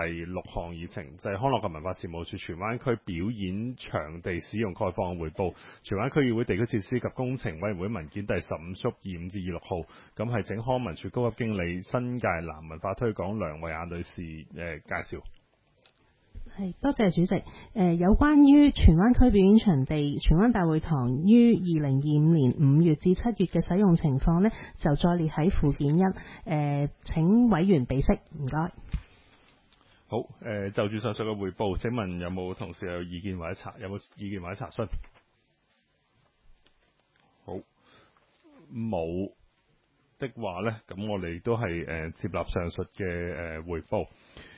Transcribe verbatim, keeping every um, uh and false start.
第六項議程，就係、是、康樂及文化事務處荃灣區表演場地使用概況匯報，荃灣區議會地區設施及工程委員會文件第十五束二五至二六號，咁係請康文署高級經理新界南文化推廣梁慧雅女士誒、呃、介紹。 係，多謝主席。誒、呃，有關於荃灣區表演場地荃灣大會堂於二零二五年五月至七月嘅使用情況呢，就再列喺附件一。誒、呃，請委員備悉，唔該。 好，誒、呃，就住上述嘅匯報，請問有冇同事有意見或者查有冇意見或者查詢？好，冇的話呢，咁我哋都係誒、呃、接納上述嘅誒匯報。